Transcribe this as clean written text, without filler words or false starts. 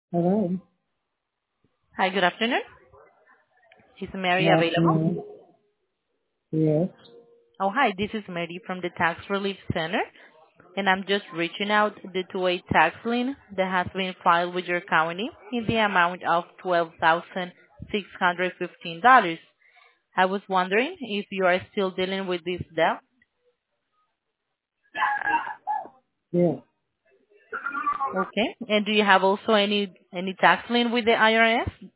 Hello. Hi, good afternoon. Is Good Mary available? afternoon. Yes. Oh, hi, this is Mary from the Tax Relief Center, and I'm just reaching out due to a tax lien that has been filed with your county in the amount of $12,615. I was wondering if you are still dealing with this debt. Yes. Okay. And do you have also any tax lien with the IRS?